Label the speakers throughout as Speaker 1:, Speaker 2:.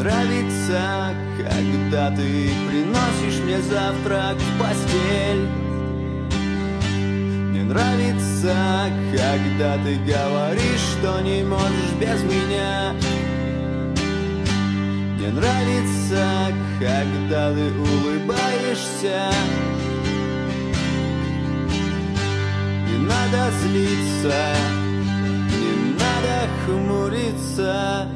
Speaker 1: нравится, когда ты приносишь мне завтрак в постель. Мне нравится, когда ты говоришь, что не можешь без меня. Мне нравится, когда ты улыбаешься. Не надо злиться, не надо хмуриться.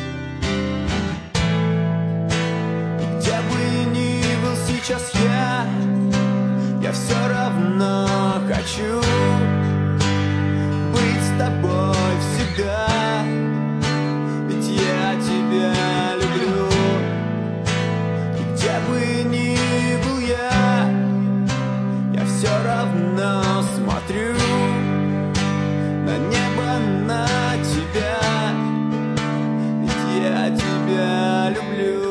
Speaker 1: Где бы ни был сейчас я все равно хочу быть с тобой всегда. Ведь я тебя люблю. И где бы ни был я все равно смотрю на небо, на тебя. Ведь я тебя люблю.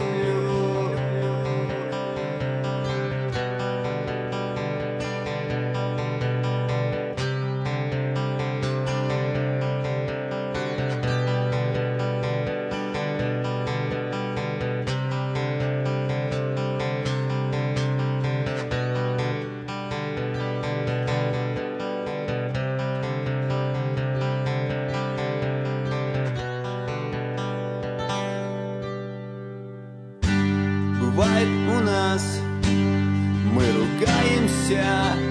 Speaker 1: Бывает у нас, мы ругаемся.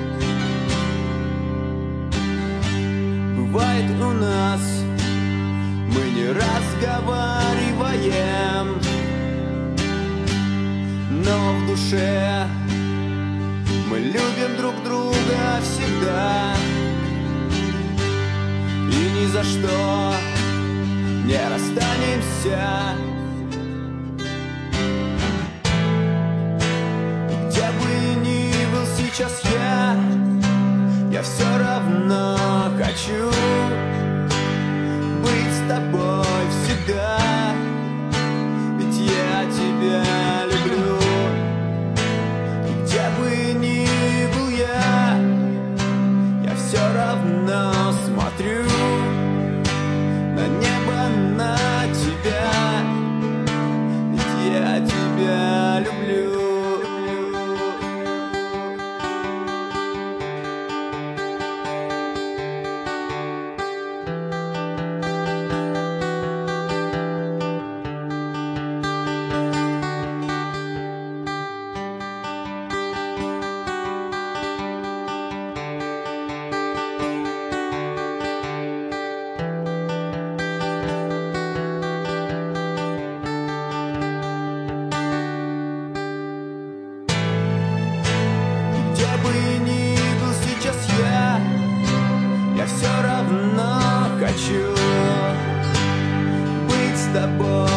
Speaker 1: Бывает у нас, мы не разговариваем. Но в душе мы любим друг друга всегда. И ни за что не расстанемся. Сейчас я все равно хочу быть с тобой всегда. Ведь я тебя люблю. И где бы ни был я все равно смотрю на небо, на тебя. Ведь я тебя люблю. Я все равно хочу быть с тобой.